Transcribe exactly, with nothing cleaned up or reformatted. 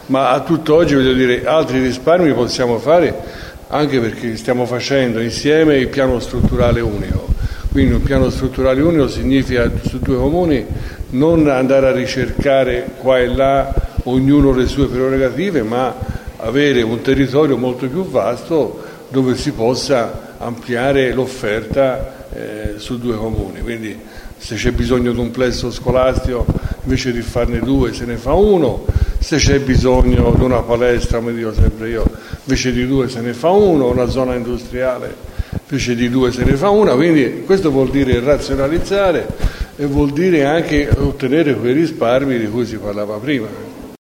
ma a tutt'oggi, voglio dire, altri risparmi possiamo fare anche perché stiamo facendo insieme il piano strutturale unico. Quindi un piano strutturale unico significa su due comuni non andare a ricercare qua e là ognuno le sue prerogative, ma avere un territorio molto più vasto dove si possa ampliare l'offerta eh, su due comuni. Quindi se c'è bisogno di un plesso scolastico, invece di farne due se ne fa uno, se c'è bisogno di una palestra, come dico sempre io, invece di due se ne fa uno, una zona industriale invece di due se ne fa una. Quindi questo vuol dire razionalizzare e vuol dire anche ottenere quei risparmi di cui si parlava prima.